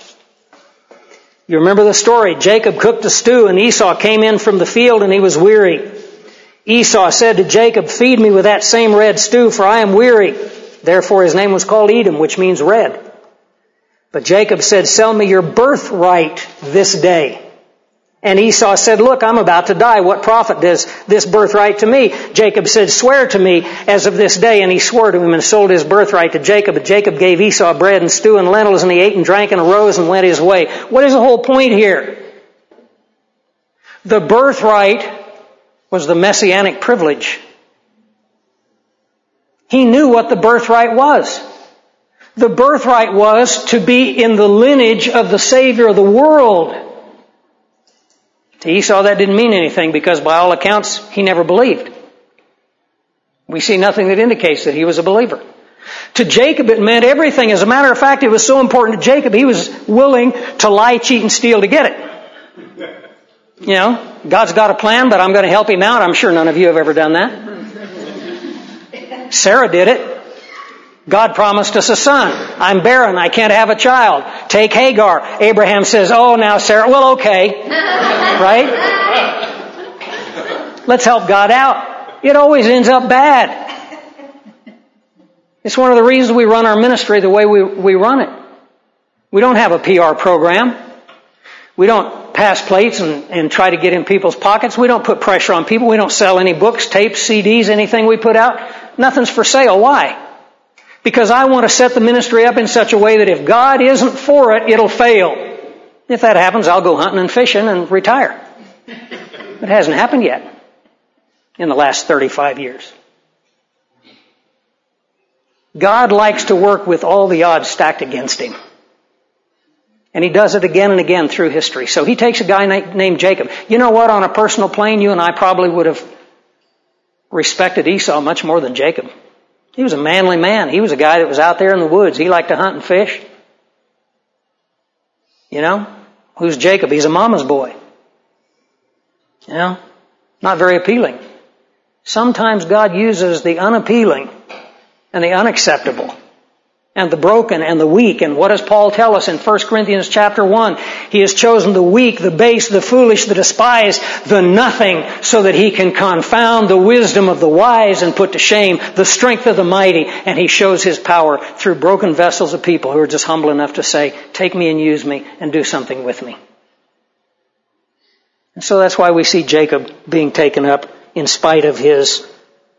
You remember the story. Jacob cooked a stew and Esau came in from the field and he was weary. Esau said to Jacob, feed me with that same red stew, for I am weary. Therefore his name was called Edom, which means red. But Jacob said, sell me your birthright this day. And Esau said, look, I'm about to die. What profit does this birthright to me? Jacob said, swear to me as of this day. And he swore to him and sold his birthright to Jacob. But Jacob gave Esau bread and stew and lentils, and he ate and drank and arose and went his way. What is the whole point here? The birthright was the messianic privilege. He knew what the birthright was. The birthright was to be in the lineage of the Savior of the world. To Esau that didn't mean anything because by all accounts he never believed. We see nothing that indicates that he was a believer. To Jacob it meant everything. As a matter of fact, it was so important to Jacob he was willing to lie, cheat, and steal to get it. You know, God's got a plan, but I'm going to help him out. I'm sure none of you have ever done that. Sarah did it. God promised us a son. I'm barren. I can't have a child. Take Hagar. Abraham says, oh, now Sarah, well, okay. Right? Let's help God out. It always ends up bad. It's one of the reasons we run our ministry the way we, we run it. We don't have a P R program. We don't pass plates and, and try to get in people's pockets. We don't put pressure on people. We don't sell any books, tapes, C Ds, anything we put out. Nothing's for sale. Why? Because I want to set the ministry up in such a way that if God isn't for it, it'll fail. If that happens, I'll go hunting and fishing and retire. It hasn't happened yet in the last thirty-five years. God likes to work with all the odds stacked against him. And he does it again and again through history. So he takes a guy named Jacob. You know what? On a personal plane, you and I probably would have respected Esau much more than Jacob. He was a manly man. He was a guy that was out there in the woods. He liked to hunt and fish. You know? Who's Jacob? He's a mama's boy. You know? Not very appealing. Sometimes God uses the unappealing and the unacceptable and the broken and the weak. And what does Paul tell us in First Corinthians chapter one? He has chosen the weak, the base, the foolish, the despised, the nothing, so that he can confound the wisdom of the wise and put to shame the strength of the mighty. And he shows his power through broken vessels of people who are just humble enough to say, take me and use me and do something with me. And so that's why we see Jacob being taken up in spite of his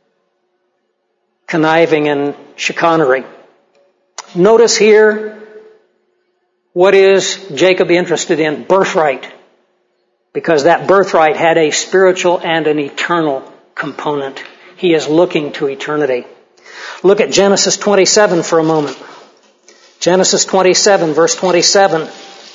conniving and chicanery. Notice here, what is Jacob interested in? Birthright. Because that birthright had a spiritual and an eternal component. He is looking to eternity. Look at Genesis twenty-seven for a moment. Genesis twenty-seven, verse twenty-seven.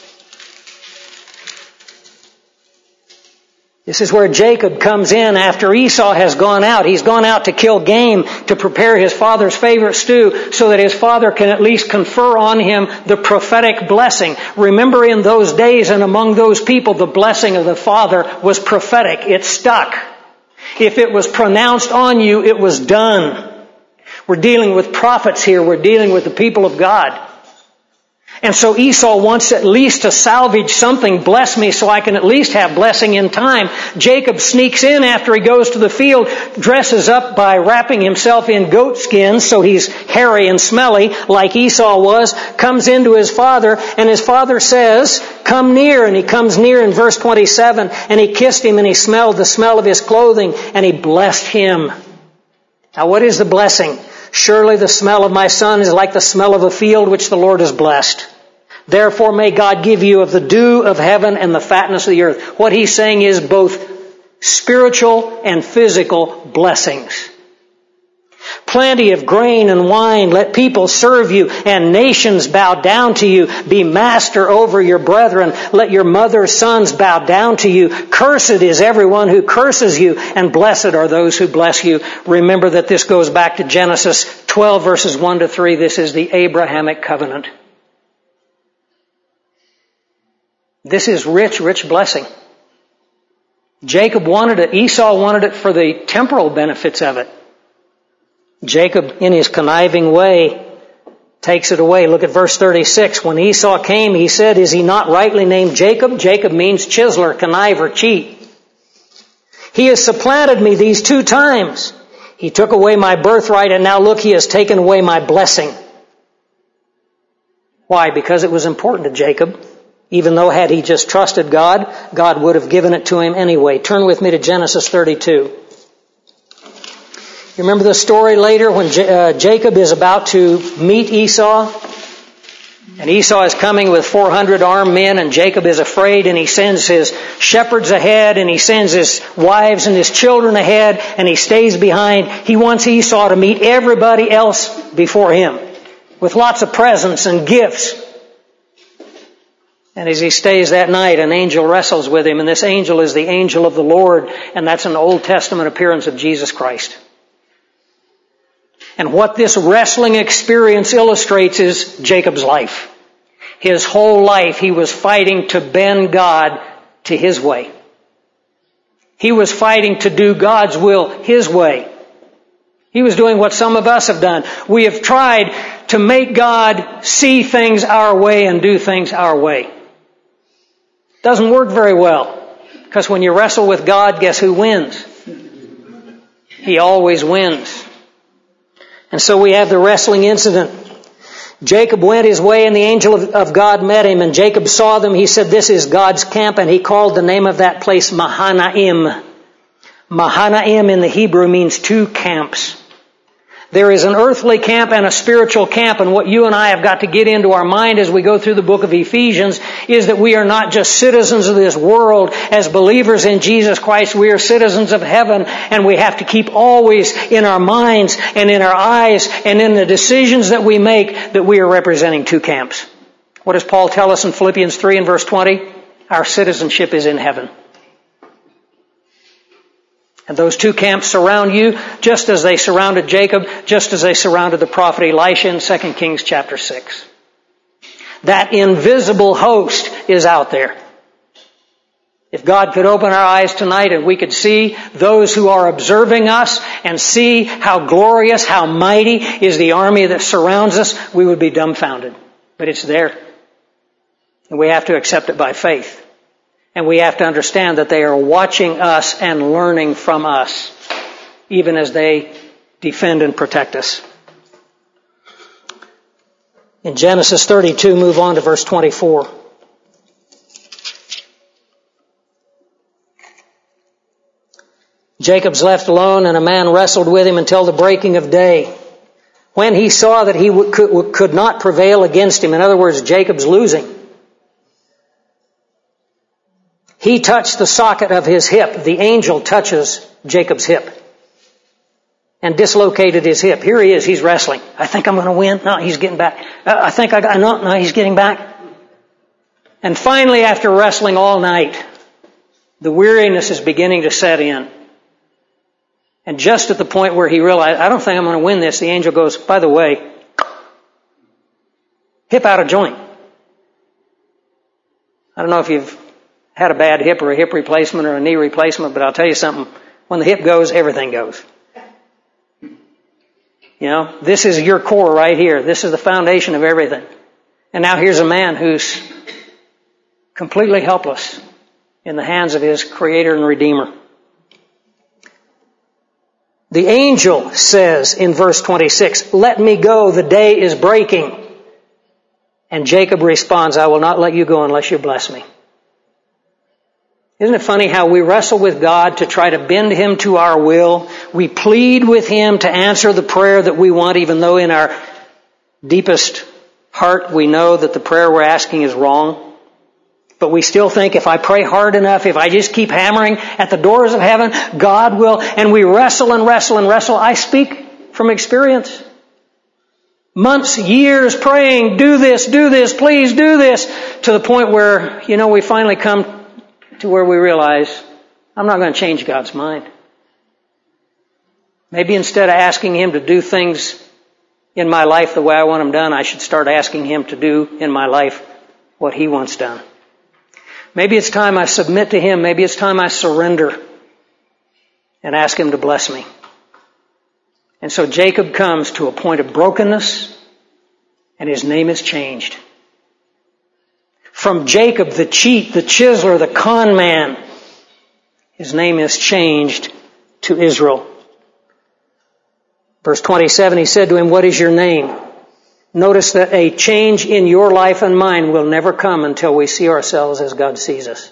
This is where Jacob comes in after Esau has gone out. He's gone out to kill game to prepare his father's favorite stew so that his father can at least confer on him the prophetic blessing. Remember, in those days and among those people, the blessing of the father was prophetic. It stuck. If it was pronounced on you, it was done. We're dealing with prophets here. We're dealing with the people of God. And so Esau wants at least to salvage something, bless me so I can at least have blessing in time. Jacob sneaks in after he goes to the field, dresses up by wrapping himself in goat skins so he's hairy and smelly like Esau was, comes into his father, and his father says, come near. And he comes near in verse twenty-seven, and he kissed him and he smelled the smell of his clothing and he blessed him. Now what is the blessing? Surely the smell of my son is like the smell of a field which the Lord has blessed. Therefore may God give you of the dew of heaven and the fatness of the earth. What he's saying is both spiritual and physical blessings. Plenty of grain and wine. Let people serve you and nations bow down to you. Be master over your brethren. Let your mother's sons bow down to you. Cursed is everyone who curses you, and blessed are those who bless you. Remember that this goes back to Genesis twelve verses one to three. This is the Abrahamic covenant. This is rich, rich blessing. Jacob wanted it. Esau wanted it for the temporal benefits of it. Jacob, in his conniving way, takes it away. Look at verse thirty-six. When Esau came, he said, is he not rightly named Jacob? Jacob means chiseler, conniver, cheat. He has supplanted me these two times. He took away my birthright, and now look, he has taken away my blessing. Why? Because it was important to Jacob. Even though had he just trusted God, God would have given it to him anyway. Turn with me to Genesis thirty-two. You remember the story later when J- uh, Jacob is about to meet Esau? And Esau is coming with four hundred armed men, and Jacob is afraid, and he sends his shepherds ahead, and he sends his wives and his children ahead, and he stays behind. He wants Esau to meet everybody else before him with lots of presents and gifts. And as he stays that night, an angel wrestles with him, and this angel is the angel of the Lord, and that's an Old Testament appearance of Jesus Christ. And what this wrestling experience illustrates is Jacob's life. His whole life he was fighting to bend God to his way. He was fighting to do God's will his way. He was doing what some of us have done. We have tried to make God see things our way and do things our way. Doesn't work very well. Because when you wrestle with God, guess who wins? He always wins. And so we have the wrestling incident. Jacob went his way, and the angel of, of God met him, and Jacob saw them. He said, this is God's camp, and he called the name of that place Mahanaim. Mahanaim in the Hebrew means two camps. There is an earthly camp and a spiritual camp, and what you and I have got to get into our mind as we go through the book of Ephesians is that we are not just citizens of this world. As believers in Jesus Christ, we are citizens of heaven, and we have to keep always in our minds and in our eyes and in the decisions that we make that we are representing two camps. What does Paul tell us in Philippians three and verse twenty? Our citizenship is in heaven. And those two camps surround you just as they surrounded Jacob, just as they surrounded the prophet Elisha in Second Kings chapter six. That invisible host is out there. If God could open our eyes tonight and we could see those who are observing us and see how glorious, how mighty is the army that surrounds us, we would be dumbfounded. But it's there. And we have to accept it by faith. And we have to understand that they are watching us and learning from us, even as they defend and protect us. In Genesis thirty-two, move on to verse twenty-four. Jacob's left alone, and a man wrestled with him until the breaking of day. When he saw that he could not prevail against him, in other words, Jacob's losing, he touched the socket of his hip. The angel touches Jacob's hip and dislocated his hip. Here he is, he's wrestling. I think I'm going to win. No, he's getting back. Uh, I think I got, no, no, he's getting back. And finally, after wrestling all night, the weariness is beginning to set in. And just at the point where he realized, I don't think I'm going to win this, the angel goes, by the way, hip out of joint. I don't know if you've had a bad hip or a hip replacement or a knee replacement, but I'll tell you something. When the hip goes, everything goes. You know, this is your core right here. This is the foundation of everything. And now here's a man who's completely helpless in the hands of his Creator and Redeemer. The angel says in verse twenty-six, let me go, the day is breaking. And Jacob responds, I will not let you go unless you bless me. Isn't it funny how we wrestle with God to try to bend Him to our will? We plead with Him to answer the prayer that we want, even though in our deepest heart we know that the prayer we're asking is wrong. But we still think if I pray hard enough, if I just keep hammering at the doors of heaven, God will, and we wrestle and wrestle and wrestle. I speak from experience. Months, years praying, do this, do this, please do this, to the point where, you know, we finally come to where we realize, I'm not going to change God's mind. Maybe instead of asking Him to do things in my life the way I want them done, I should start asking Him to do in my life what He wants done. Maybe it's time I submit to Him. Maybe it's time I surrender and ask Him to bless me. And so Jacob comes to a point of brokenness, and his name is changed. From Jacob, the cheat, the chiseler, the con man, his name is changed to Israel. Verse twenty-seven, he said to him, what is your name? Notice that a change in your life and mine will never come until we see ourselves as God sees us.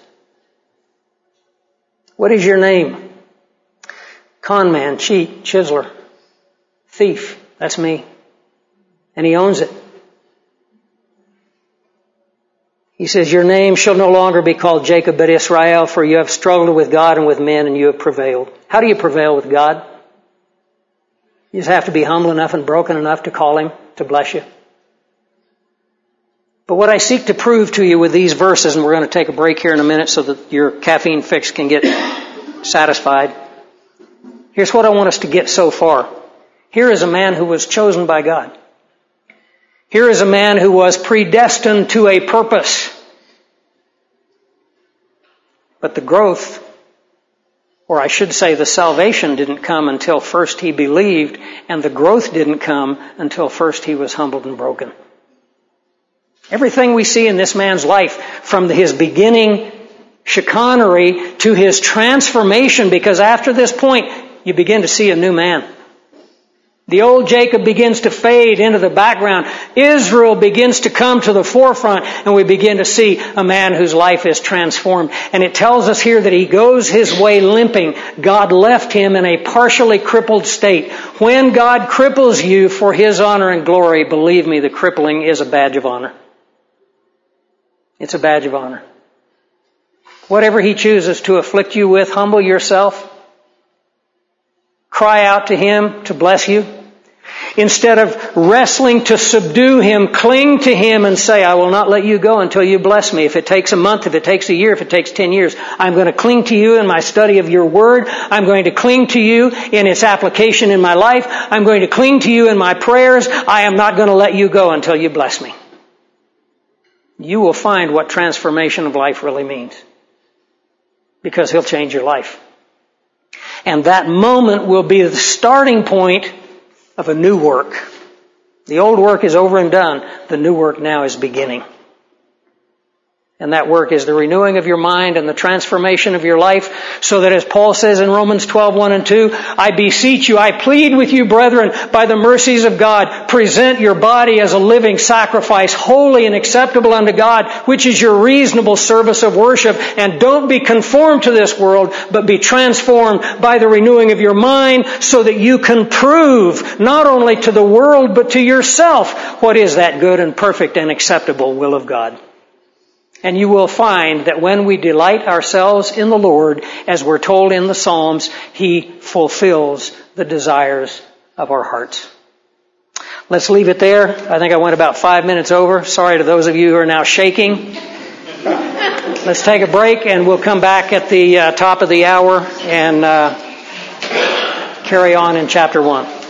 What is your name? Con man, cheat, chiseler, thief. That's me. And he owns it. He says, your name shall no longer be called Jacob, but Israel, for you have struggled with God and with men, and you have prevailed. How do you prevail with God? You just have to be humble enough and broken enough to call Him to bless you. But what I seek to prove to you with these verses, and we're going to take a break here in a minute so that your caffeine fix can get satisfied. Here's what I want us to get so far. Here is a man who was chosen by God. Here is a man who was predestined to a purpose. But the growth, or I should say the salvation, didn't come until first he believed, and the growth didn't come until first he was humbled and broken. Everything we see in this man's life, from his beginning chicanery to his transformation, because after this point, you begin to see a new man. The old Jacob begins to fade into the background. Israel begins to come to the forefront, and we begin to see a man whose life is transformed. And it tells us here that he goes his way limping. God left him in a partially crippled state. When God cripples you for His honor and glory, believe me, the crippling is a badge of honor. It's a badge of honor. Whatever He chooses to afflict you with, humble yourself. Cry out to Him to bless you. Instead of wrestling to subdue Him, cling to Him and say, I will not let you go until you bless me. If it takes a month, if it takes a year, if it takes ten years, I'm going to cling to you in my study of your word. I'm going to cling to you in its application in my life. I'm going to cling to you in my prayers. I am not going to let you go until you bless me. You will find what transformation of life really means. because He'll change your life. And that moment will be the starting point of a new work. The old work is over and done. The new work now is beginning. And that work is the renewing of your mind and the transformation of your life, so that, as Paul says in Romans twelve, one and two, I beseech you, I plead with you, brethren, by the mercies of God, present your body as a living sacrifice, holy and acceptable unto God, which is your reasonable service of worship. And don't be conformed to this world, but be transformed by the renewing of your mind, so that you can prove, not only to the world, but to yourself, what is that good and perfect and acceptable will of God. And you will find that when we delight ourselves in the Lord, as we're told in the Psalms, He fulfills the desires of our hearts. Let's leave it there. I think I went about five minutes over. Sorry to those of you who are now shaking. Let's take a break, and we'll come back at the uh, top of the hour and uh, carry on in chapter one.